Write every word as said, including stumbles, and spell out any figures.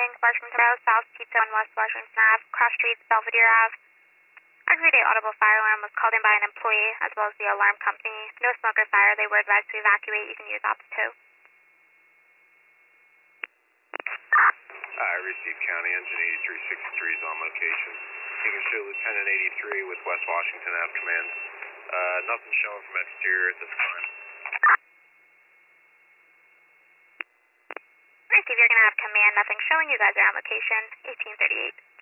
Building, Washington Road, South Pizza and West Washington Ave, Cross Street, Belvedere Ave. Aggravated audible fire alarm was called in by an employee as well as the alarm company. No smoke or fire. They were advised to evacuate. You can use ops two. I received County Engine eighty-three sixty-three is on location. You can show Lieutenant eighty-three with West Washington Ave Command. Uh, nothing showing from exterior at this time. Receive, you're going to have command. Nothing showing. You guys are on location. eighteen thirty-eight.